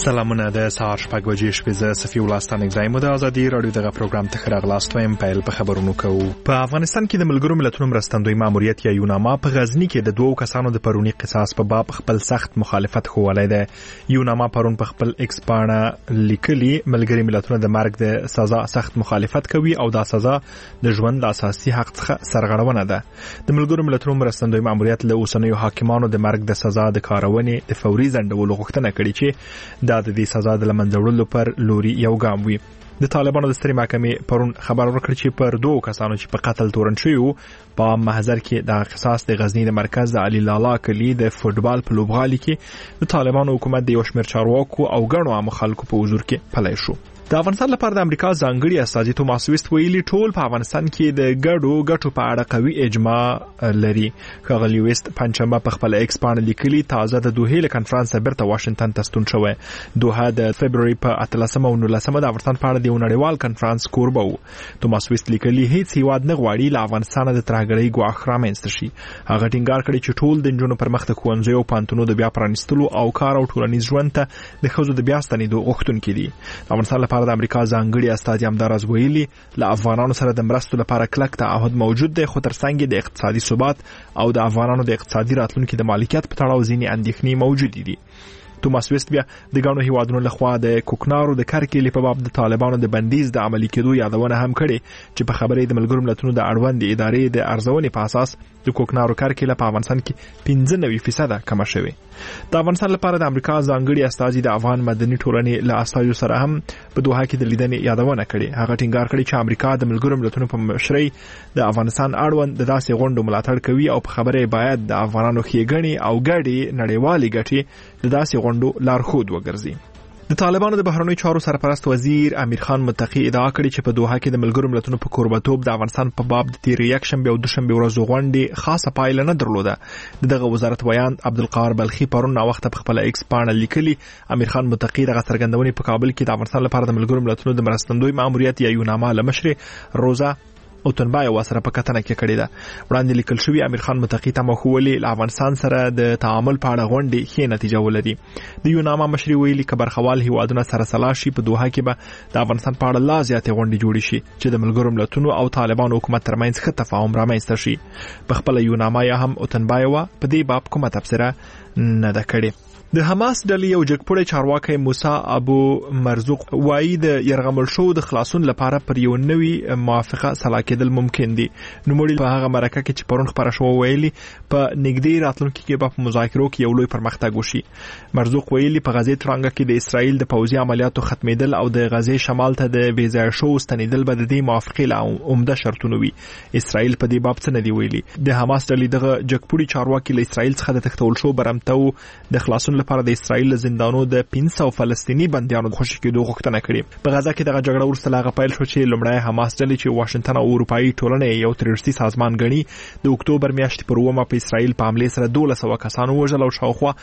سلامونه د سهار شپږ بجې شپې زه صفي الله ستانک زایم د ازادي رادیو دغه پروګرام ته راغلاست وایم. پیل په خبرونو کوو. په افغانستان کې د ملګرو ملتونو مرستندوی ماموریت یا یوناما په غزنی کې د دوو کسانو د پرونی قصاص په باب خپل سخت مخالفت ښوولی دی. یوناما پرون په خپل ایکس پاڼه لیکلي ملګري ملتونه د مرګ د سزا سخت مخالفت کوي او دا سزا د ژوند د اساسي حق څخه سرغړونه ده. د ملګرو ملتونو مرستندوی ماموریت له اوسنیو حاکمانو د مرګ د سزا د کارونې د فوري ځنډولو غوښتنه کړې چې دا د دې سزا د لمنځه وړلو پر لوري یو ګام وي. د طالبانو د سترې محکمې پرون خبر ورکړ چې پر دوه کسانو چې په قتل تورن شوي وو په محضر کې د قصاص د غزنی د مرکز د علي لالا کلی د فوټبال په لوبغالي کې د طالبانو حکومت د یو شمېر چارواکو او ګڼو عامو خلکو په حضور کې پلی شو. د افغانستان لپاره د امریکا ځانګړي استازي توماس ویست ویلي ټول په افغانستان کې د ګټو په اړه قوي اجماع لري. ښاغلي ویست پنځمه په خپل ایکس باندې لیکلي تازه د دوحې له کنفرانس بیرته واشنگټن ته ستون شوی. دوحه د فبروري په 18 او 19 د افغانستان په اړه د نړیوال کنفرانس کوربه و. توماس ویست لیکلي هیڅ هیواد نه غواړي له افغانستان د ترهګرۍ ګواښ رامنځته شي. هغه ټینګار کړی چې ټول د نجونو پر مخ د ښوونځیو او پوهنتونونو د بیا پرانیستلو او کار او ټولنیز ژوند ته د ښځو د بیا ستنېدو غوښتونکي دي. د افغانستان لپاره د امریکا ځانګړي استازي همداراز ویلي له افغانانو سره د مرستو لپاره کلک تعهد موجود دی، خو ترڅنګ د اقتصادي ثبات او د افغانانو د اقتصادي راتلونکي د مالکیت په تړاو ځینې اندېښنې موجود دي. توماس ویست بیا د ګڼو هیوادونو لخوا د کوکنارو د کرکیلې په باب د طالبانو د بندیز د عملي کېدو یادونه هم کړې چې په خبرې د ملګرو ملتونو د اړوند ادارې د ارزونې په اساس د کوکنارو کرکیله په افغانستان کې 95% کمه شوې. د افغانستان لپاره د امریکا ځانګړي استازي د افغان مدني ټولنې له استازو سره هم په دوحه کې د لیدنې یادونه کړې. هغه ټینګار کړی چې امریکا د ملګرو ملتونو په مشرۍ د افغانستان اړوند د داسې غونډو ملاتړ کوي او په خبره باید د افغانانو ښېګڼې او ګډې نړیوالې ګټې د داسې غونډو لارښود وګرځي. د طالبانو د بهرنیو چارو سرپرست وزیر امیر خان متقی ادعا کړې چې په دوحه کې د ملګرو ملتونو په کوربتوب د افغانستان په باب د تیر یکشنبه او دوشنبه ورځو غونډې خاصه پایله نه درلوده. دغه وزارت ویان عبدالقاهر بلخي پرون وخت په خپل ایکس باندې لیکلي امیر خان متقی دغه څرګندونې په کابل کې د افغانستان لپاره د ملګرو ملتونو د مرستندوی ماموریت یا یوناما له مشر روزا او تنبای وسره په کتنه کې کړی ده. وړاندې لیکل شوی امیر خان متقی تمه ولې له افغانستان سره د تعامل په اړه غونډې ښې نتیجه ولري. د یوناما مشر ویلي خبرخوال هیوادونه سره سلا شي په دوحه کې به د افغانستان په اړه لا زیاتې غونډې جوړې شي چې د ملګرو ملتونو او طالبانو حکومت ترمنځ ښه تفاهم رامنځته شي. په خپل یوناما یا هم او تنبای په دې باب کومه تبصره نه ده کړې. د حماس ډلې یو جګپوړی چارواکي موسی ابو مرزوق وایي د يرغمل شو د خلاصون لپاره پر یو نوې موافقه سلا کېدل ممکن دي. نوموړي په هغه مرکه کې چې پرون خبره شو ویلي په نږدې راتلونکي کې په مذاکرو کې یو لوی پرمختګ وشي. مرزوق ویلي په غزې ترانګه کې د اسرائیل د پوځي عملیاتو ختمېدل او د غزې شمال ته د بیځای شو ستنېدل به د دې موافقې له عمده شرطونه وي. اسرائیل په دې باب څه نه دی ویلي. د حماس ډلې دغه جګپوړی چارواکي له اسرائیل څخه د تښتول شو برمته د خلاصون لپاره د اسرائیل زندانو د 500 فلسطینی بندیانو د خوشي کېدو غوښتنه کړې. په غزا کې دغه جګړه وروسته لاغه پیل شو چې لومړی حماس ډلې چې واشنگټن او اروپایي ټولنې یو تروریستي سازمان ګڼي د اکتوبر میاشتې پر 9 په اسرائیل په حمله سره 1200 کسانو وژل او شاوخوا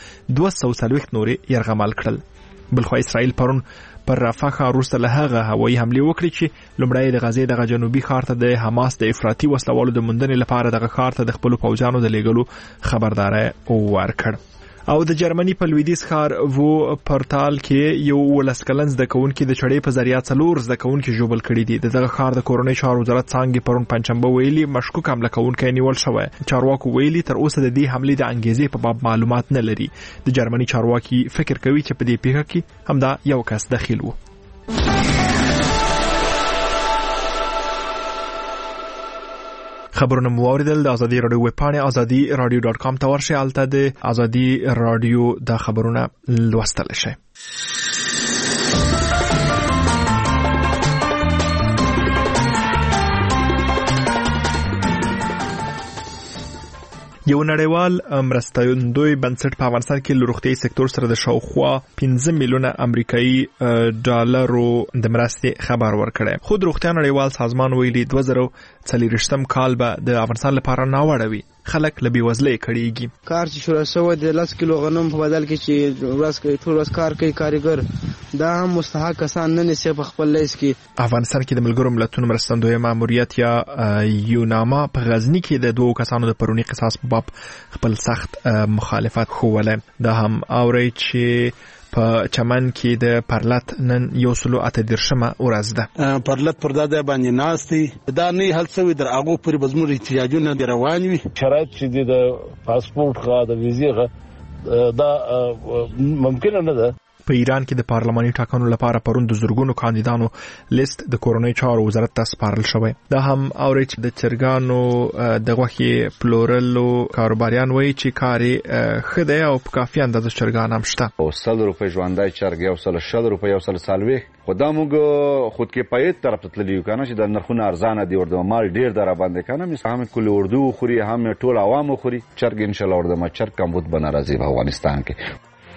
240 نورې یرغمل کړل. بلخو اسرائیل پرون پر رفح ښار وروسته له هغه هوایي حملې وکړې چې لومړی د غزې دغه جنوبي ښار ته د حماس د افراطي وسلوالو د موندنې لپاره دغه ښار ته د خپلو پوځیانو د لیږلو خبرداری ورکړ. او د جرمني په لویدیځ ښار وو پورتال کې یو 19 کلن زده کوونکي د چړې په ذریعه 4 زده کوونکي ژوبل کړي دي. دغه ښار د کورنۍ چارو وزارت څنګه پرون پنځشنبه ویلي مشکوک حمله کوونکی نیول شوی. چارواکو ویلي تر اوسه د دې حملې د انګیزې په باب معلومات نه لري. د جرمني چارواکي فکر کوي چې په دې پیښه کې همدا یو کس دخیل وو. خبرونه مو اوریدل. د ازادي رادیو ویب پاڼه azadi.radio.com ته ورشئ. هلته د ازادي رادیو د خبرونه لوستل شئ. یو نړیوال مرستندوی بنسټ په افغانستان کې له روغتیايي سکتور سره د شاوخوا 15 میلیونه امریکایي ډالرو د مرستې خبر ورکړی. خود روغتیا نړیوال سازمان ویلي 2040 کال به د افغانستان لپاره ناوړه وي. خلک له بیوزلۍ کړيږي. کار چې شروع شوی د 10 کیلو غنم په بدل کې چې ټول ورځ کار کوي کارګر دا هم مستحق کسان نه نشي په خپل لیس کې. افغانستان کې د ملګرو ملتونو مرستندوی ماموریت یا یوناما په غزنی کې د دوه کسانو د پرونی قصاص په باب خپل سخت مخالفت ښوولی. دا هم اوري چې په چمن کې د پرلت نن 138 ورځ ده. پرلت پر داده باندې ناشتي دا نه هل څه در هغه پر بزمر احتیاجونه روان وي. شرایط چې د پاسپورت غا د ویزې غا دا ممکن نه ده. په ایران کې د پارلماني ټاکنو لپاره پرون د زورګونو کاندیدانو لیست د کورنۍ چارو وزارت ته سپارل شوی. دا هم اوري چې د چرګانو د غوښې پلورلو کاروباریان وایي چې کاري خدای او په کافي اندازه چرګان هم شته. او 100 روپۍ ژوندۍ چرګ یو 100 روپۍ یو 140 خدا موږ خود کې پایت طرف ته تللی کنه چې د نرخونه ارزانه دي ورته مال ډیر در باندې کنه مثلا هم کل اردو خوري هم ټول عوامو خوري چرګ ان شاء الله ورته ما چرګ کم بود بنا راځي په افغانستان کې.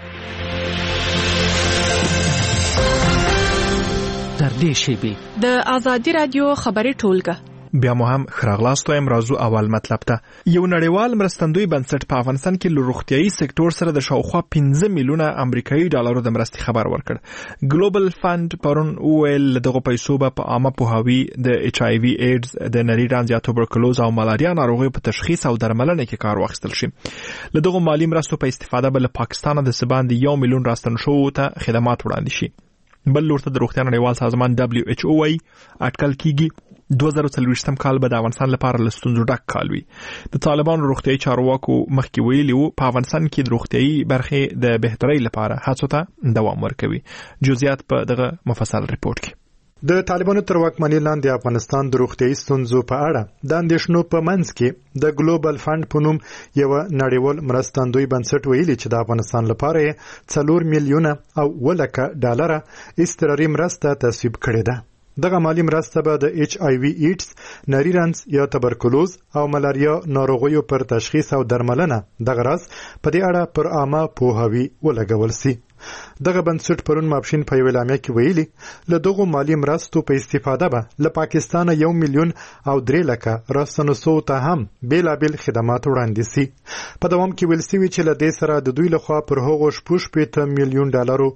در دې شیبې د آزادي رادیو خبري ټولګه بیا مو هم خراغلاستو امروزو اول مطلب ته. یو نړیوال مرستندوی بنسټ په افغانستان کې له روغتيایي سکتور سره د شاوخوا 15 میلیونه امریکایي ډالرو د مرستې خبر ورکړ. ګلوبل فند پرون ویل دغه پیسو په عامه پوهاوی د ایچ آی وی ایډز د نری رانز یا توبرکلوز او ملاریا ناروغیو په تشخیص او درملنه کې کار واخیستل شي. له دغه مالی مرستو په استفاده بل پاکستان د سباند 1 میلیون راستن شو ته خدمات وړاندې شي. بل لورته د روغتیا نړیوال سازمان WHO وايي اټکل کیږي 2023 کال به د افغانستان لپاره لستونزو ډک کال وي. د طالبانو روغتیايي چارواکو مخکې ویلي وو په افغانستان کې د روغتیايي برخې د بهترۍ لپاره هڅو ته دوام ورکوي. جزئیات په دغه مفصل ریپورت کې. د طالبانو تر واکمنۍ لاندې افغانستان د روغتیايي ستونزو په اړه د اندېښنو په منځ کې د ګلوبل فند په نوم یو نړیوال مرستندوی بنسټ ویلي چې د افغانستان لپاره 4 میلیونه او ولکه ډالر استراري مرسته تصویب کړې ده. دغه مالی مرسته به د ایچ آی وی ایډز، نری رنز یا تبرکلوز او ملاریا ناروغیو پر تشخیص او درملنه دغه راز په دې اړه پر عامه پوهاوی ولګول سي. دغه بنسټ پرون ماپښین په یو اعلامیه کې ویلي له دغه مالی مرستو په استفاده به له پاکستان 1 میلیون او 3 لکه راستنسو ته هم بیلابل خدمات وړاندې سي. په دوام کې ویل سوي چې له دې سره د دوی لخوا پر هغو 8 میلیون ډالرو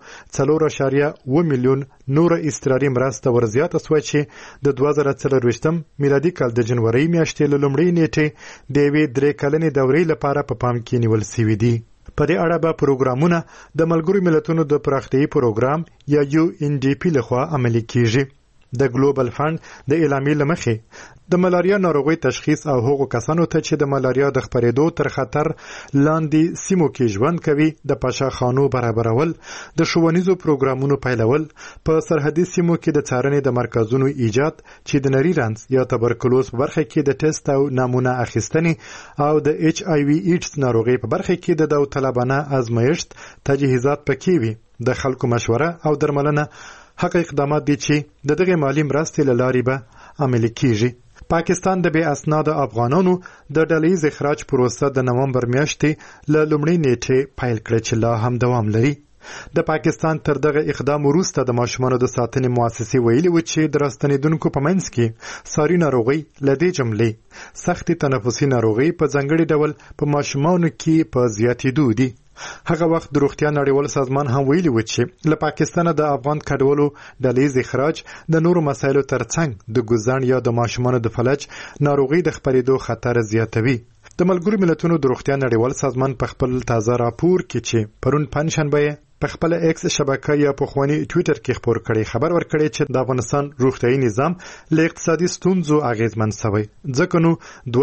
4.1 میلیون نور استراري مرسته ورزیاته شوه چې د 2024 میلادي کال د جنوري میاشتې له لومړۍ نیټې د یوې 3 کلنې دورې لپاره په پام کې نیول سوي دي. په دې اړه به پروګرامونه د ملګرو ملتونو د پراختیايي پروګرام یا UNDP لخوا عملي کیږي. د ګلوبل فند د اعلامیې لمخې د ملاریا ناروغي تشخیص او هغو کسانو ته چې د ملاریا د خپرېدو تر خطر لاندې سیمو کې ژوند کوي د پاشاخانو برابرول، د ښوونیزو پروګرامونو پیلول، په سرحدي سیمو کې د څارنې د مرکزونو ایجاد چې د نری رنز یا تبرکلوز په برخه کې د ټیسټ او نمونه اخیستنې او د ایچ آی وی ایډز ناروغي په برخه کې د داوطلبانه ازمایښت تجهیزات پکې وي. د خلکو مشوره او درملنه هغه اقدامات دي چې د دغه مالی مرستې له لارې به عملي کیږي. پاکستان د بې اسناده افغانانو د ډلهییز اخراج پروسه د نومبر میاشتې له لومړۍ نیټې پیل کړه چې لا هم دوام لري. د پاکستان تر دغه اقدام وروسته د ماشومانو د ساتنې مؤسسې ویلي و چې د راستنېدونکو په منځ کې ساري ناروغي له دې جملې سختې تنفسي ناروغي په ځانګړي ډول په ماشومانو کې په زیاتېدو دي. هغه وخت د روغتیا نړیوال سازمان هم ویلي و چې له پاکستانه د افغان کډوالو ډلهییز اخراج د نورو مسایلو ترڅنګ د ګوزن یا د ماشومانو د فلج ناروغي د خپرېدو خطر زیاتوي. د ملګرو ملتونو د روغتیا نړیوال سازمان په خپل تازه راپور کې چې پرون پنځشنبه په خپل ایکس شبکه یا په خواني ټوئیټر کې خبر کړي خبر ورکړي چې د افغانستان روغتیايي نظام له اقتصادي ستونزو اغیزمن شوی. ځکه نو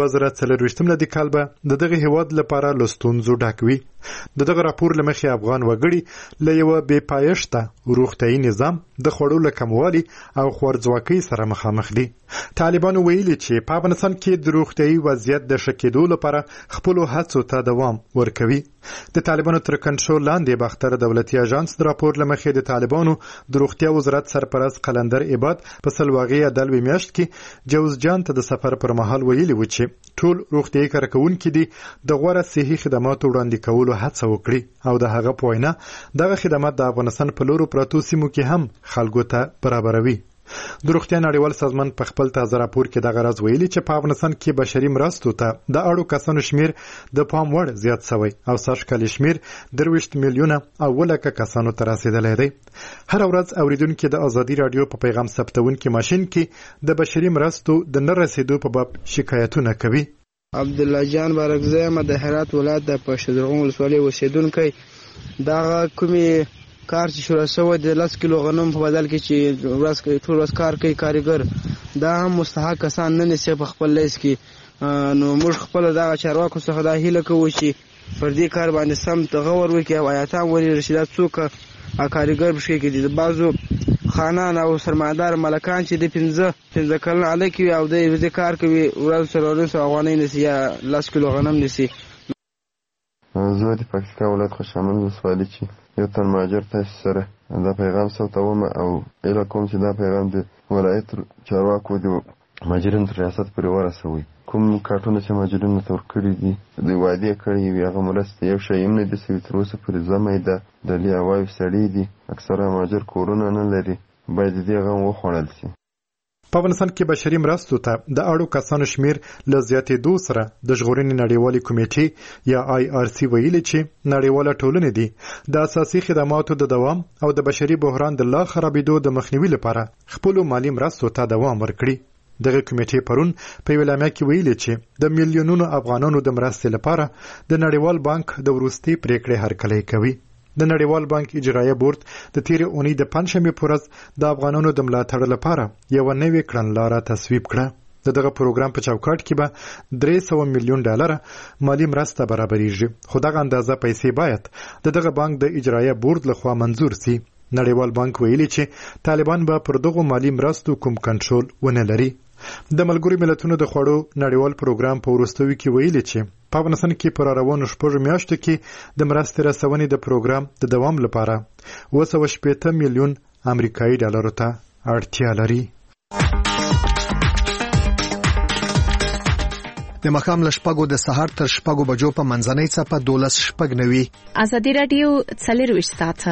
2024 لدی کال به دغه هیواد لپاره له ستونزو ډک وي. دغه راپور لمخې افغان وګړي له یو بې پایښته روغتیايي نظام د خوړو له کموالي او خوارځواکۍ سره مخامخ دي. طالبانو ویلي چې په افغانستان کې د روغتیايي وضعیت د ښه کېدو لپاره خپل هڅو ته دوام ورکوي. د طالبانو تر کنټرول لاندې باختر دولتي اژانس د راپور لمخې د طالبانو د روغتیا وزارت سرپرست قلندر عباد په سلواغي عدالوي میاشت کې جوزجان ته د سفر پر مهال ویلي و چې ټول روغتیايي کارکونکي دي د غوړه صحي خدماتو وړاندې کولو هڅه وکړي او د هغه په وینا دغه خدمات د افغانستان په لورو پراتو سیمو کې هم خلکو ته برابروي. د روغتیا نړیوال سازمان په خپل تازه راپور کې دغه راز ویلي چې په افغانستان کې بشري مرستو ته د اړو کسانو شمیر د پام وړ زیات شوی او سږکال شمیر 23 میلیونه او ولکه کسانو ته رسیدلی دی. هر ورځ اوریدونکو د ازادي رادیو په پیغام ثبتونکو ماشين کې د بشري مرستو د نه رسیدو په باب شکایتونه کوي. عبد الله جان بارکزی د هرات ولایت د پښتون ولسوالۍ اوسیدونکی دا کومي کار چې شروع شوی د 10 کیلو غنم په بدل کې چې ټول ورځ کار کوي کارګر دا هم مستحق کسان نه نسی په خپل لیس کې نو موږ خپل دا چارواکو څخه دا هیله کوو چې پر دې کار باندې سم غور وکړي او آیاتان ولې رشیدات څوک کارګر بشي کې دي بعضو خانان او سرمایدار ملکان چې د 15 کلن علیکي او د دې کار کوي ورځ سره افغانۍ نسی یا 10 کیلو غنم نسی. زه د پاکستان ولایت خوشامند ولسوالي چې یو تن مهاجر تاسو سره دا پیغام ثبتوم او اله کوم چې دا پیغام د ولایت چارواکو د مهاجرینو ریاست پورې ورسوي. کوم کارتونه چې مهاجرینو ته ورکړي دي د وعده کړي وي هغه مرسته یو شی هم نه دي چې تر اوسه پورې زمې ده د لیاوای سړي دي اکثره مهاجر کورونه نه لري باید دې غو وخوړل شي. په افغانستان کې بشري مرستو ته د اړو کسانو شمیر له زیاتېدو سره د ژغورنې نړیوالې کمیټې یا IRC ویلي چې نړیواله ټولنې دي د اساسي خدماتو د دوام او د بشري بحران د لا خرابېدو د مخنیوي لپاره خپل مالی مرستو ته دوام ورکړي. دغه کمیټې پرون په ویلامه کې ویلي چې د میلیونونو افغانانو د مرستې لپاره د نړیوال بانک د وروستي پریکړې هرکلی کوي. د نړیوال بانک اجرایه بورډ د تیرې اونۍ د پنځشنبې په ورځ د افغانانو د ملاتړ لپاره یو نوې کړنلاره تصویب کړه. دغه پروګرام په چوکاټ کې به $300 میلیون مالی مرسته برابرېږي خو دغه اندازه پیسې باید دغه بانک د اجرایه بورډ لخوا منظور شي. نړیوال بانک ویلي چې طالبان به پر دغه مالی مرستو کوم کنټرول ونه لري. د ملګرو ملتونو د خوړو نړیوال پروګرام په وروستیو کې ویلي چې په افغانستان کې پر روانو 6 میاشتو کې د مرستې رسونې د پروګرام د دوام لپاره 280 میلیون امریکایي ډالرو ته اړتیا لري. د مخام لشپګو د سحر تر شپګو بجو په منځنۍ څپه 12:09 ازادي رادیو 24 ساعته.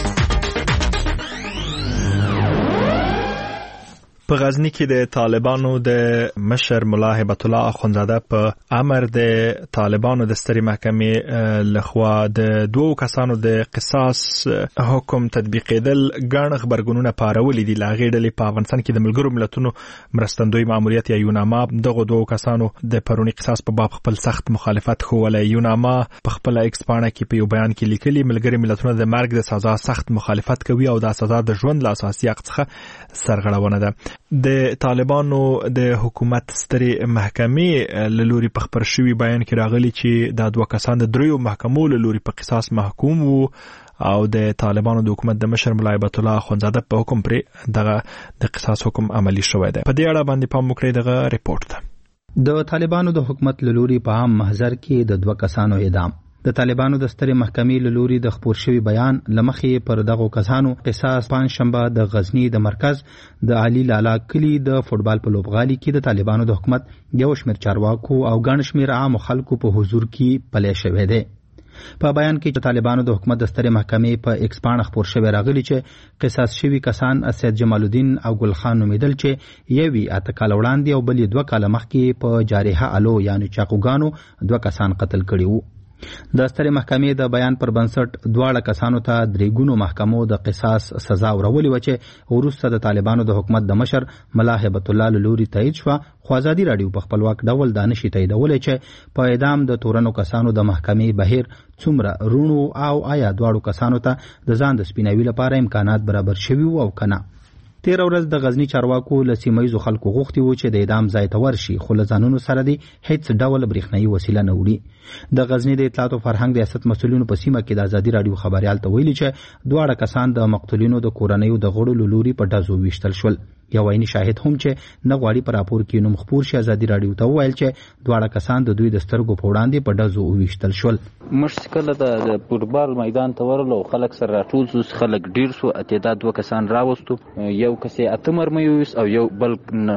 په غزنی کې د طالبانو د مشر ملا هبت الله اخونزاده په امر د طالبانو د ستري محکمې لخوا د 2 کسانو د قصاص حکم تطبیقېدل ګڼ خبرګونونه پارولې دي. لاغې ډلې په افغانستان کې د ملګرو ملتونو مرستندوی ماموریت یا یوناما دغه 2 کسانو د پرونی قصاص په باب خپل سخت مخالفت خوله. یوناما په خپل ایکس پاڼه کې په یو بیان کې لیکلي ملګري ملتونه د مرګ د سزا سخت مخالفت کوي او د سزا د ژوند له اساسي حق څخه سرغړونه ده. د طالبانو د حکومت ستري محکمې لوري په خبر شوی بیان کې راغلي چې د 2 کسان د 3 محکمو لوري په قصاص محکوم وو او د طالبانو د حکومت د مشر ملا هبت الله اخونزاده په حکم پر دغه د قصاص حکم عملی شوی دی. په دې اړه باندې پام وکړئ دغه ریپورت ته. د طالبانو د حکومت لوري په عام محضر کې د 2 کسانو اعدام. د طالبانو د ستري محکمې لوري د خبر شوی بیان لمخې پر دغه کسانو قصاص پنځشنبه د غزنی د مرکز د علي لالا کلی د فوټبال په لوبغالي کې د طالبانو د حکومت یو شمېر چارواکو او ګڼ شمېر عام خلکو په حضور کې پلی شوی دی. په بیان کې چې طالبانو د حکومت د ستري محکمې په ایکس پاڼه خبر شوی راغلی چې قصاص شوی کسان اسد جمال الدین او ګل خان نومیدل چې یوی اتکال وړاندې او بلې 2 کال مخکې په جارحه الو یعنی چاقوګانو 2 کسان قتل کړي وو. د ستري محکمې د بیان پر بنسټ 2 کسانو ته 3 ګونو محکمو د قصاص سزا ورولې و چې وروسته د طالبانو د حکومت د مشر ملا هبت الله لوري تایید شو. خو ازادي رادیو په خپلواک ډول دانش تاییدولې چې په اعدام د تورنو کسانو د محکمې بهیر څومره رونو او آیا 2 کسانو ته د ځان د سپیناوي لپاره امکانات برابر شوي او کنه. 13 ورځ د غزنی چارواکو لسیمایزو خلکو غوښتي وو چې د اعدام ځای ته ورشي خو لزانونو سره دی هیڅ ډول برېښنايي وسیله نه وړي. د غزنی د اطلاعات او فرهنګ ریاست مسولینو په سیمه کې د ازادي رادیو خبريال ته ویلي چې 2 کسان د مقتولینو د کورنیو د غړو لوري په ډزو ویشتل شول. یو عیني شاهد هم چې نه غواړي پر راپور کې نوم خبر شي ازادي رادیو ته ویل چې 2 کسان د دوی د سترګو په وړاندې په ډزو ویشتل شول. مشکل د فوټبال میدان ته ورلو خلک سره راټول شو خلک ډیر شو اتیدا 2 کسان راوستو یو کسي اتمر مې او یو بل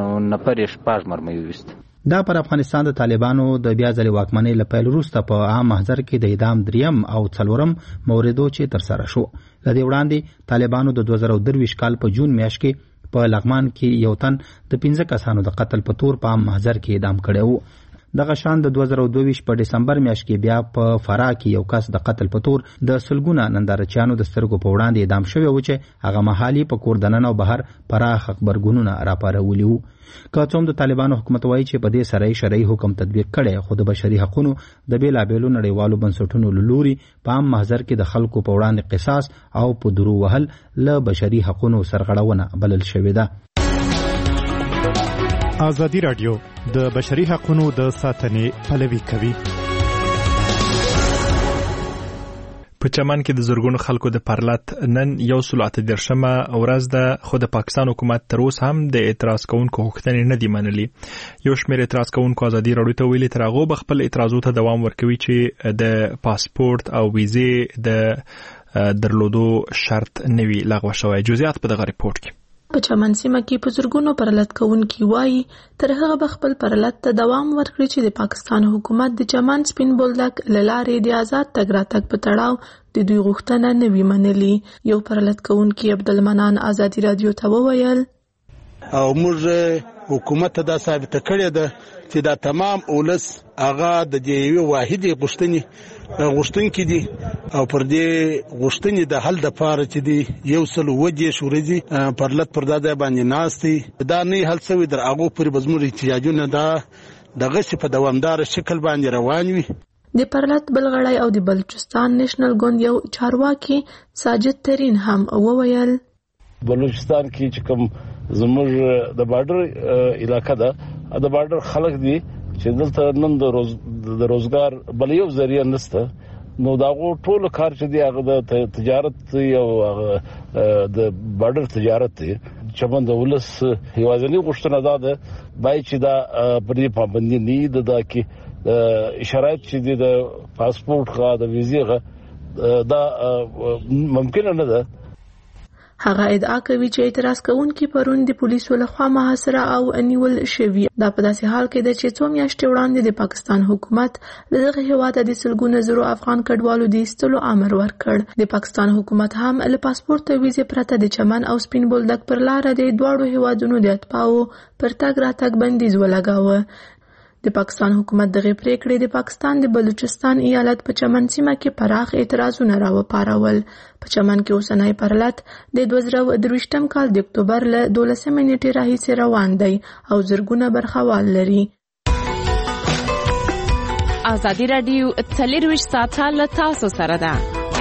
نفرش پاجمر مې دا پر افغانستان د طالبانو د بیا ځلې واکمنۍ لپاره وروسته په عام محضر کې د اعدام 3 او 4 موردو چې تر سره شو. لدې وړاندې طالبانو د 2023 کال په جون میاشت کې په لغمان کې یو تن د 15 کسانو د قتل په تور په عام محضر کې اعدام کړی وو. دغه شان د 2022 په ډسمبر میاشت کې بیا په فراه کې یو کس د قتل په تور د سلګونه نندارچیانو د سترګو په وړاندې اعدام شوی و چې هغه مهالي په کور دننه او بهر پراخ خبرګونونه راپارولي وو. که څوم د طالبانو حکومت وایي چې په دې سره شرعي حکم تطبیق کړي، خو د بشري حقوقو د بیلابیلو نړیوالو بنسټونو له لوري په عام محضر کې د خلکو په وړاندې قصاص او په درو وهل له بشري حقوقو سرغړونه بلل شوې ده. ازادي راډیو د بشري حقوقو د ساتنې پلوي کوي. په چمن کې د زرګونو خلکو د پرلط نن 138مه ورځ ده، خو د پاکستان حکومت تر اوسه هم د اعتراض کوونکو غوښتنې نه دي منلي. یو شمېر اعتراض کوونکو ازادي راډیو ته ویلي تر هغه به خپل اعتراضونو ته دوام ورکوي چې د پاسپورت او ویزې د درلودو شرط نه وي لغوه شوی. جزئیات په دغه ریپورت کې. په چمن سیمه کې په زرګونو پرلط کوونکي وایي تر هغه به خپل پرلط ته دوام ورکړي چې د پاکستان حکومت د چمن سپین بولدک له لارې د آزاد تګ راتګ په تړاو د دوی غوښتنه نه وي منلي. یو پرلط کوونکي عبدالمنان ازادي راډیو ته وویل او موږ حکومت ته دا ثابته کړې ده چې دا تمام اولس هغه د یوې واحدې غوښتونکي دي او پر دې غوښتنې د حل دپاره چې دی 120 ورځې پرلط پر دا ځای باندې ناست دي. دا نه حل شوی در هغو پورې به زموږ احتجاجونه دغسې په دوامداره شکل باندې روان وي. د پرلط بلغړی او د بلوچستان نېشنل ګوند یو چارواکي ساجد ترین هم وویل بلوچستان کې چې کوم زموږ د بارډر علاقه ده، د بارډر خلک دي چې دلته نن د روزګار بل یو ذریعہ نشته، نو داغو ټول کار چې دی هغه د تجارت او د بارډر تجارت دی. چمن د ولس هیوازنی غوښتنه ده بای چې دا پر دې پابندي نه ده کې شرایط چې دی د پاسپورت غا د ویزې دا ممکن نه ده. هغه ادعا کوي چې اعتراض کوونکي پرون د پولیسو لخوا محاصره او نیول شوي. دا په داسې حال کې ده چې څو میاشتې وړاندې د پاکستان حکومت له دغه هېواده د سلګونه زرو افغان کډوالو د ایستلو امر ورکړ. د پاکستان حکومت هم له پاسپورت او ویزې پرته د چمن او سپین بولدک پر لاره د دواړو هېوادونو د اتباعو پر تګ راتګ بندیز ولګاوه. د پاکستان حکومت دغه پریکړې د پاکستان د بلوچستان ایالت په چمن سیمه کې پراخ اعتراضونه راوپارول. په چمن کې اوسنی پرلط د 2023 کال د اکتوبر له 12 نیټې راهیسې روان دی او زرګونه برخوال لري. ازادي راډیو 24 ساعته له تاسو سره ده.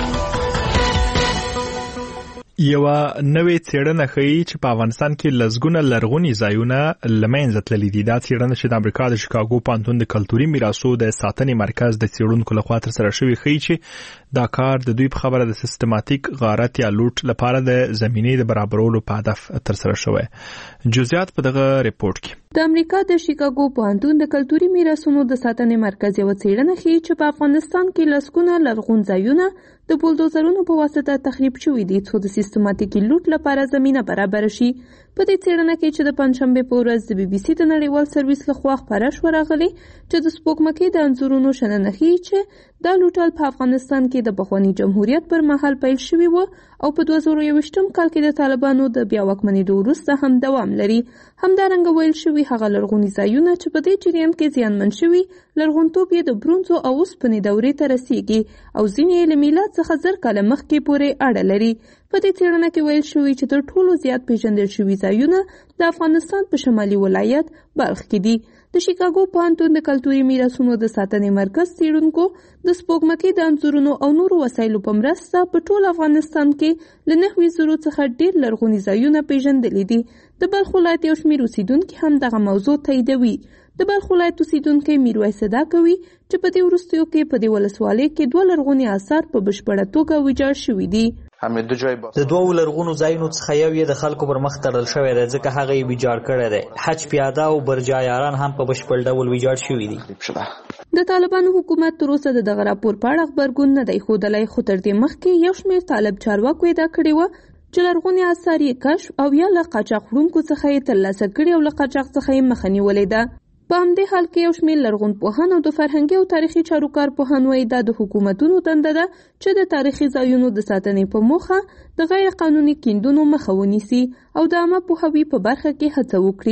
یو نوې څېړنه ښیي چې په افغانستان کې لسګونه لرغوني ځایونه له منځه تللي دي. دا څېړنه چې د امریکا د شیکاګو پوهنتون د کلتوري میراثو د ساتنې مرکز د څېړونکو لخوا ترسره شوی ښیي چې دا کار د دوی په خبره د سیستماتیک غارت یا لوټ لپاره د زمینې د برابرولو په هدف ترسره شوی. جزئیات په دغه ریپورت کې. د امریکا د شیکاګو پوهنتون د کلتوري میراثونو د ساتنې مرکز یو څېړنه ښیي چې په افغانستان کې لسګونه لرغون ځایونه د بولدوزرونو په واسطه تخریب شوي دي څو د سیستماتیکي لوټ لپاره زمینه برابر شي. په دې څېړنه کې چې د پنځشنبې په ورځ د BBC د نړیوال سرویس لخوا خپاره شوه راغلي چې د سپوږمکۍ د انځورونو شننه ښیي چې دا لوټل په افغانستان کې د پخواني جمهوریت پر مهال پیل شوي و او په 2021 کال کې د طالبانو د بیا واکمنېدو وروسته هم دوام لري. همدارنګه ویل شوي هغه لرغوني ځایونه چې په دې جریان کې زیانمن شوي لرغونتوب یې د برونزو او اوسپنې دورې ته رسیږي او ځینې یې له میلاد څخه 1000 کاله مخکې پورې اړه لري. په دې څېړنه کې ویل شوي چې تر ټولو زیات پیژندل شوي ځایونه د افغانستان په شمالي ولایت بلخ کې دي. د شیکاګو پوهنتون د کلتوري میراثونو د ساتنې مرکز څېړونکو د سپوږمکۍ د انځورونو او نورو وسایلو په مرسته په ټول افغانستان کې له 9,000 څخه ډېر لرغوني ځایونه پیژندلي دي. د بلخ ولایت یو شمېر اوسیدونکي هم دغه موضوع تاییدوي. د بلخ ولایت اوسیدونکی میرویس صدا کوي چې په دې وروستیو کې په دې ولسوالۍ کې 2 لرغوني آثار په بشپړه توګه ویجاړ شوي دي. د 2 لرغونو ځایونو څخه یو یې د خلکو پر مخ تړل شوی دی ځکه هغه یې ویجاړ کړی دی. حج پیاده او برجایاران هم په بشپړ ډول ویجاړ شوي دي. د طالبانو حکومت تر اوسه د دغه راپور په اړه خبرګون نه دی ښودلی، خو تر دې مخکې یو شمېر طالب چارواکو ادعا کړې وه چې لرغوني آثار یې کشف او یا له قاچاق وړونکو څخه یې ترلاسه کړي او له قاچاق څخه یې مخه نیولې ده. په همدې حال کې یو شمېر لرغون پوهان او د فرهنګي او تاریخي چارو کارپوهان وایي دا د حکومتونو دنده ده چې د تاریخي ځایونو د ساتنې په موخه د غیر قانوني کیندونو مخه ونیسي او د عامه پوهاوي په برخه کې هڅه وکړي.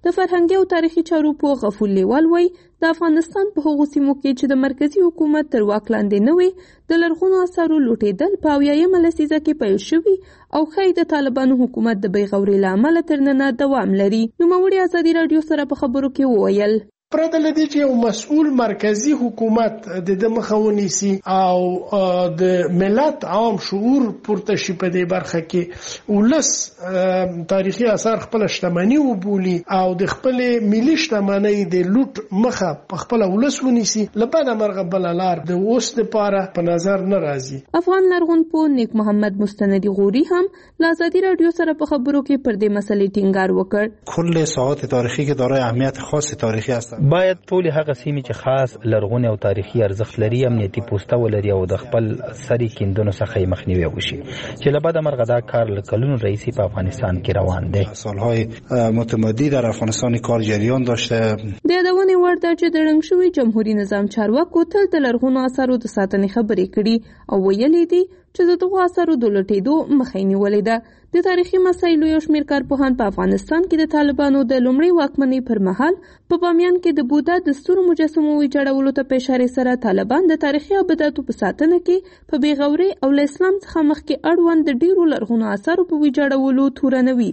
د فرهنګي او تاریخي چارو په غفور لیوال وای د افغانستان په هغو سیمو کې چې د مرکزی حکومت تر واک لاندې نه وي د لرغونو اثارو لوټېدل په 80مه لسیزه کې پیل شوي او ښایي د طالبانو حکومت د بیغورۍ له امله تر ننه دوام لري. نوموړي ازادي راډیو سره په خبرو کې وویل پرته له دې چې یو مسؤل مرکزی حکومت د مخه ونیسي او د ملت عام شعور پورته شي په دې برخه کې ولس تاریخي آثار خپل شتمنۍ وبولي او د خپل ملي شتمنۍ د لوټ مخه په خپل ولس ونیسي لپاره مرغه بل لار د اوس لپاره په نظر نه راځي. افغان لرغون پوه نیک محمد مستندی غوري هم له ازادي راډیو سره په خبرو کې پر دې مسلې ټینګار وکړ. کل ساحات تاریخی که دارای اهمیت خاص تاریخی هستند باید ټول هغه سیمې چې خاص لرغونی او تاریخي ارزښت لري امنیتي پوسټه ولري او د خپل سری کیندونو څخه مخنیوي وشي چې له بعد مرغه دا کار کلونو رئیسی په افغانستان کې روان دی. سالهای متمادی در افغانستان کار جریان داشته. د یادونې وړ ده چې د ړنګ شوي جمهوریت نظام چارواکو تل د لرغونو اثارو د ساتنې خبرې کړي او ویلي دي چې د دغو اثارو د لوټېدو مخه یې نیولې ده. د تاریخي مسایلو یو شمېر کارپوهان په افغانستان کې د طالبانو د لومړۍ واکمنۍ پر مهال په بامیان کې د بودا د ستورو مجسمو ویجاړولو ته په اشارې سره طالبان د تاریخي ابداتو په ساتنه کې په بېغورۍ او له اسلام څخه مخکې اړوند د ډېرو لرغونو اثارو په ویجاړولو تورنوي.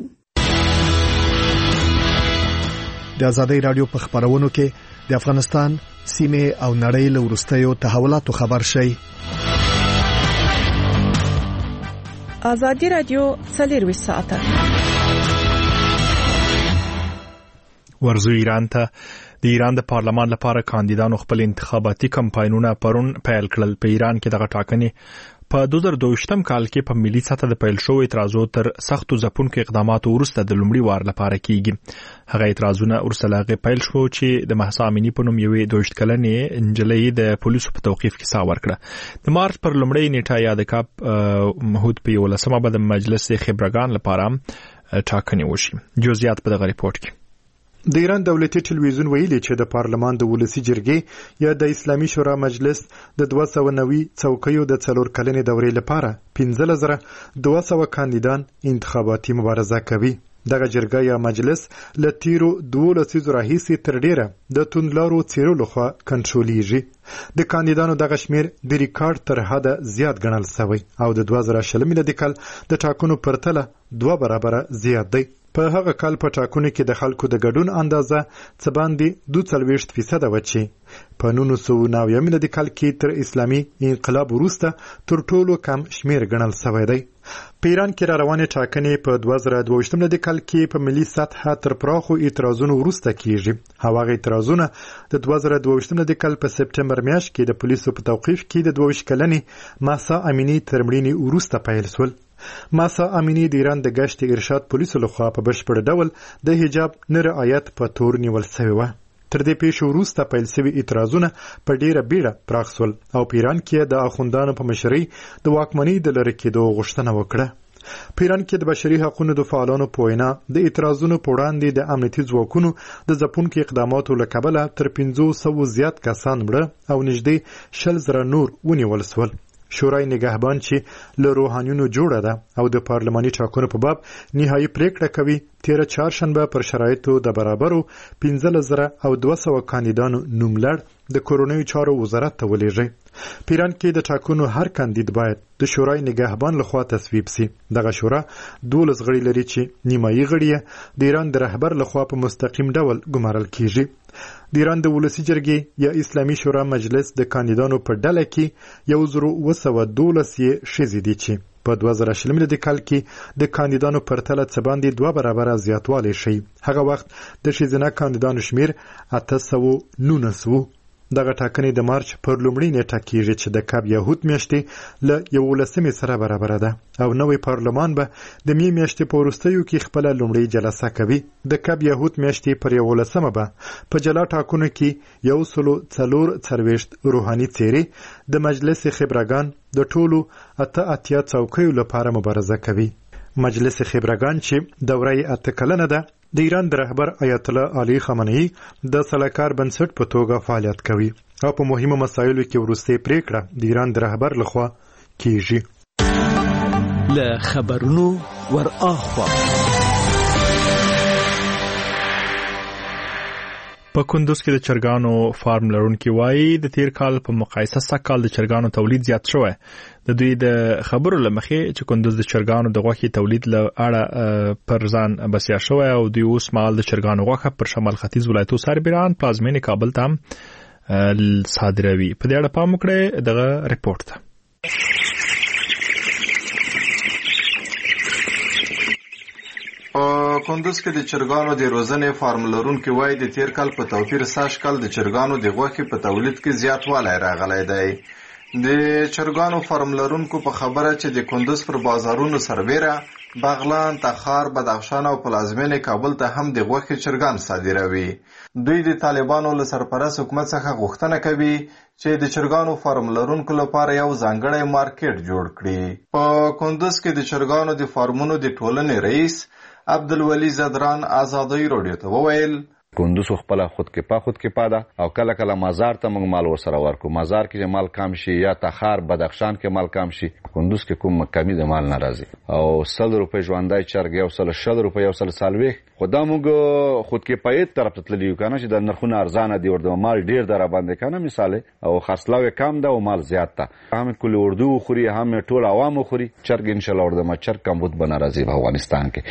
د ازادي راډیو په خبرونو کې د افغانستان سیمه او نړۍ له وروستیو تحولاتو خبر شي. ازادي راډیو 24 ساعته ورزو ایران ته د ایران د پارلمان لپاره کاندیدانو خپل انتخاباتي کمپاینونه پرون پیل کړل. په ایران کې دغه ټاکنې په 2022م کال کې په ملي سطح د پیل شوو اعتراضونو تر سختو ځپونکو اقداماتو وروسته د لومړي وار لپاره کیږي. هغه اعتراضونه وروسته لاغه پیل شو چې د مهسا امینی په نوم یوې 22 کلنې انجلۍ د پولیسو په توقیف کې سا ورکړه. د مارچ پر لومړۍ نیټه یا د کاپ مهود په 11مه به د مجلس خبرګان لپاره ټاکنې وشي. جزئیات په دغه ریپورت کې. د ایران دولتي ټلویزیون ویلي چې د پارلمان د ولسی جرګې یا د اسلامي شورا مجلس د 290 څوکیو د 4 کلنې دورې لپاره 15200 کاندیدان انتخاباتي مبارزه کوي. دغه جرګه یا مجلس له تیرو 12 راهیسې تر ډیره د توندلارو څیرلو خوا کنټرولېږي. د کاندیدانو دغه شمیر د ریکارډ تر حده زیات ګڼل شوی او د 2020 میلادي کال د ټاکنو پرتله 2 برابره زیات دی. په هغه کال په ټاکنو کې د خلکو د ګډون اندازه څه باندې 42% و چې په 1990 میلادي کال کې تر اسلامي انقلاب وروسته تر ټولو کم شمیر ګڼل شوی دی. په ایران کې روانې ټاکنې په 2022 میلادي کال کې په ملي سطح تر پراخو اعتراضونو وروسته کیږي. هغه اعتراضونه د 2022 میلادي کال په سپټمبر میاشت کې د پولیسو په توقیف کې د 22 کلنې مهسا امینی تر مړینې وروسته پیل شول. مهسا امینی د ایران د گشت ارشاد پولیسو لخوا په بشپړ ډول د حجاب نه رعایت په تور نیول شوی و. تر دې پیښو وروسته پیل شوي اعتراضونه په ډیره بیړه پراخ شول او په ایران کې د اخوندانو په مشرۍ د واکمنۍ د لرې کېدو غوښتنه وکړه. په ایران کې د بشري حقوقو د فعالانو په وینا د اعتراضونو په وړاندې د امنیتي ځواکونو د ځپونکو اقداماتو له کبله تر 500 زیات کسان مړه او نږدې 100,000 نور ونیول شول. شورای نگهبان چې له روحانیونو جوړه ده او د پارلماني ټاکنو په باب نهایي پریکړه کوي تیر چهارشنبه پر شرایطو د برابرو 15200 کاندیدانو نوم لړ د کورونیو چارو وزارت ته ولېږي. په ایران کې د ټاکنو هر کاندید باید د شورای نگهبان لخوا تصویب سي. دغه شورا 12 غړي لري چې نیمایي غړي د ایران د رهبر لخوا په مستقیم ډول ګمارل کیږي. د ایران د ولسی جرګې یا اسلامي شورا مجلس د کاندیدانو په ډله کې 1212 ښځې دي چې په 2020 میلادي کال کې د کاندیدانو پرتله څه باندې 2 برابره زیاتوالی شي. هغه وخت د ښځینه کاندیدانو شمیر 819. دغه ټاکنې د مارچ پر لومړۍ نیټه کېږي چې د کاب یهود میاشتې له 11 سره برابره ده او نوی پارلمان به د می میاشتې په وروستیو کې خپل لومړۍ جلسه کوي. د کاب یهود میاشتې پر 11 به په جلا ټاکنو کې 140 روحاني څیرې د مجلس خبرګان د ټولو 88 څوکیو لپاره مبارزه کوي. مجلس خبرګان چې دوره 8 کلنه ده د ایران د رهبر آیت الله علي خامنه‌ای د سلاکار بنسټ په توګه فعالیت کوي او په مهمو مسایلو کې وروستۍ پریکړه د ایران د رهبر لخوا کیږي. له خبرونو ور اخوا په کندوز کې د چرګانو فارم لرونکي وایي د تیر کال په مقایسه سږ کال د چرګانو تولید زیات شوی. د دوی د خبرو لمخې چې کندوز د چرګانو د غوښې تولید له اړه پر ځان بسیا شوی او دوی اوس مهال د چرګانو غوښه پر شمال ختیځ ولایتو سربېران پلازمینې کابل ته صادروي. په دې اړه پام وکړئ دغه ریپورت ته. کندوز کې د چرګانو د روزنې فارم لرونکي وایي د تیر کال په توپیر سږ کال د چرګانو د غوښې په تولید کې زیاتوالی راغلی دی. د چرګانو فارم لرونکو په خبره چې د کندوز پر بازارونو سربېره بغلان، تخار، بدخشان او پلازمینې کابل ته هم د غوښې چرګان صادروي. دوی د طالبانو له سرپرست حکومت څخه غوښتنه کوي چې د چرګانو فارم لرونکو لپاره یو ځانګړی مارکیټ جوړ کړي. په کندوز کې د چرګانو د فارمونو د ټولنې رئیس عبدالولي زدران آزادۍ رادیو ته وویل کندوز خپل خودکفا ده او کله کله مزار ته موږ مال ورسره ورکو. مزار کې مال کم شي یا تخار بدخشان کې مال کم شي، کندوز کې کوم کمی د مال ناراضي. او 100 روپۍ ژوندۍ چرګ یو 100 روپۍ یو 140 خدا موږ خودکفایت طرف ته تللی یو کنه چې د نرخونه ارزانه دي ورته مال ډیر در باندې کنه مثال او خرڅلاو کم ده او مال زیات ده. هم کلی اردو خوري هم ټول عوام خوري چرګ ان شاء الله ورته چرګ کم بود بنارازي په افغانستان کې.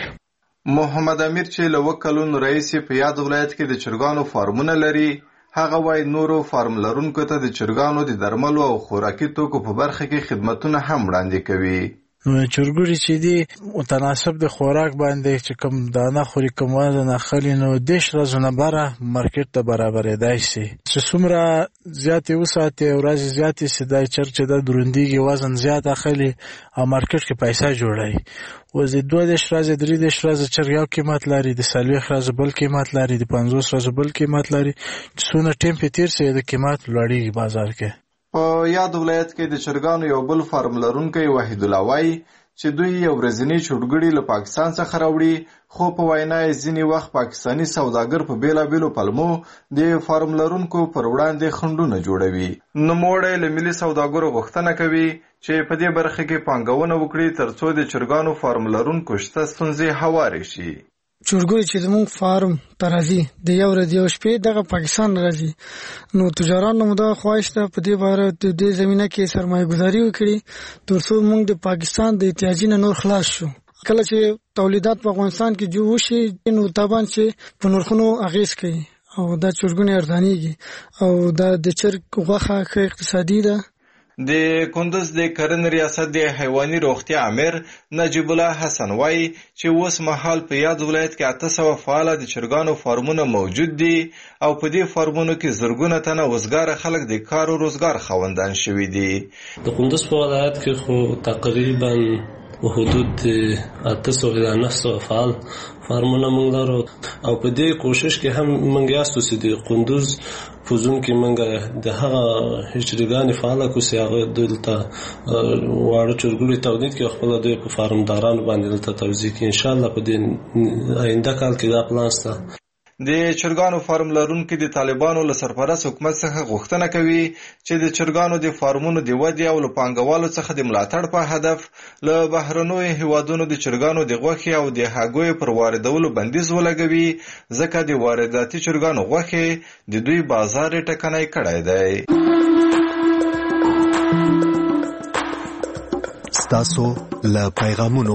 محمد امیر چې له وکلون رئیس په یاد ولایت کې د چرګانو فارمونه لري، هغه وايي نورو فارم لرونکو ته د چرګانو د درملو او خوراکي توکو په برخه کې خدمتونه هم وړاندې کوي. چرګوړي چې دی متناسب د خوراک باندې چې کوم دانه خوري کوم وزن اخلي نو دیش رازونه بره مارکیټ ته برابرېدای شي. چې څومره زیاتې وساتي ورځې زیاتې سي دا چرګ چې د دروندېږي وزن زیات اخلي او مارکیټ کې پیسې جوړوي. وزې 22 ورځې 23 ورځې چرګ یو قیمت لري، د 40 ورځې بل قیمت لري، د 50 ورځې بل قیمت لري. څونه ټیم په تیر سي د قیمت لوړېږي بازار کې. په یاد ولایت کې د چرګانو یو بل فارم لرونکی وحید الله وایي چې دوی یو ورځنی چرګوړي له پاکستان څخه راوړي، خو په وینا یې ځینې وخت پاکستاني سوداګر په بیلابیلو پلمو د فارم لرونکو پر وړاندې خنډونه جوړوي. نوموړی له ملي سوداګرو غوښتنه کوي چې په دې برخه کې پانګونه وکړي ترڅو د چرګانو فارم لرونکو شته ستونزې هوارې شي. چرګوړي چې زموږ فارم ته راځي د یو ورځ یو شپې دغه پاکستان راځي، نو تجارانو مو دا خواهش ده په دې باره د دې زمینه کې سرمایه گذاري وکړي ترڅو موږ د پاکستان د احتیاجي نه نور خلاص شو. کله چې تولیدات په افغانستان کې جوړ شي نو طبعا چې په نرخونو اغیز کوي او دا چرګونه ارزانيږي او دا د چرګ غوښه اقتصادي ده. د کندوز د کرنې ریاست د حیواني روغتیا امیر نجیب الله حسن وایي چې اوس مهال په یاد ولایت کې 800 فعاله د چرګانو فارمونه موجود دي او په دې فارمونو کې زرګونه تنه وزګار خلک د کار او روزګار خاوندان شوي دي. د کندوز په ولایت کې خو تقریبا حدود 800 الى 900 فعال فارمونه موږ لرو او په دې کوشش کې هم موږ یاستو چې د کندوز په زون کې موږ د هغه هچرګانې فعاله کوسي هغه دلته واړه چرګوړي تولید کې خپل د فارم دارانو باندې دلته توزیع کې ان شاء الله په دې آینده کال کې دا پلان شته. د چرګانو فارم لرونکي د طالبانو له سرپرست حکومت څخه غوښتنه کوي چې د چرګانو د فارمونو د ودې او له پانګوالو څخه د ملاتړ په هدف له بهرنیو هیوادونو د چرګانو د غوښې او د هګیو پر واردولو بندیز ولګوي، ځکه د وارداتي چرګانو غوښې د دوی بازار ټکنی کړی دی. ستاسو له پیغامونو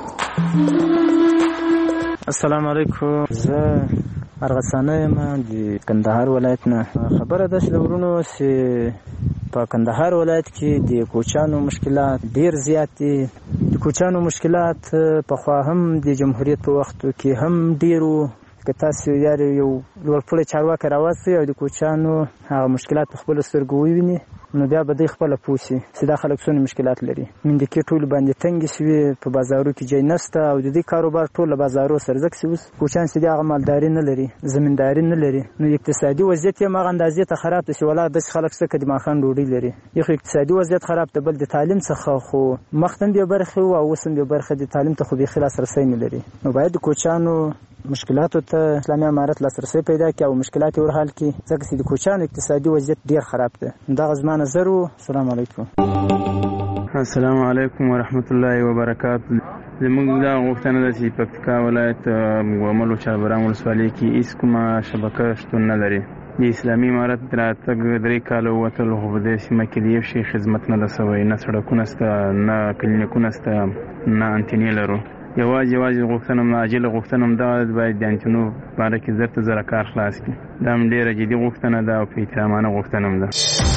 السلام علیکم. زه ارغسانه یم د کندهار ولایت نه. خبره ده چې ورونو چې په کندهار ولایت کې د کوچانو مشکلات ډیر زیات دي. د کوچانو مشکلات په خوا هم د جمهوریت په وخت کې هم ډیرو که تاسو یو لوړپوړی چارواکي راوستئ او د کوچانو هغه مشکلات په خپلو سترګو وویني نو بیا به دوی خپله پوه سي چې دا خلک څونه مشکلات لري. مندکې ټولې باندې تنګې شوي، په بازارو کې ځای نشته او د دې کاروبار ټول له بازارو سره ځکه چې اوس کوچیان چې دي هغه مالداري نه لري، زمینداري نه لري، نو اقتصادي وضعیت یې هماغه اندازې ته خراب دی چې ولا داسې خلک څه که د ماښام ډوډۍ لري. یو خو اقتصادي وضعیت خراب دی، بل د تعلیم څخه خو مخته هم یو برخې وو او اوس هم یو برخه د تعلیم ته خو بیخي لاسرسی نه لري. نو باید د کوچیانو مشکلاتو ته اسلامي امارت لاسرسی پیدا کړي او مشکلات یې ورحل کړي ځکه چې د کوچیانو اقتصادي وضعیت ډیر خراب دی. دغه زما نظر و. السلام علیکم. السلام علیکم ورحمت الله وبرکاته. زموږ دا غوښتنه ده چې پکتیکا ولایت ګومل او چاربران ولسوالۍ کې هیڅ کومه شبکه شتون نه لري. د اسلامي امارت راتګ 3 کاله ووتلو خو په دې سیمه کې د یو شي خدمت نه ده سوی، نه سړکونه شته، نه کلینیکونه شته، نه انټینې لرو. یوازې غوښتنه عاجله غوښتنه دا باید د انټینو په اړه کې زر ته زر کار خلاص کړي. دا هم ډېره جدي غوښتنه ده او په احترامانه غوښتنه ده.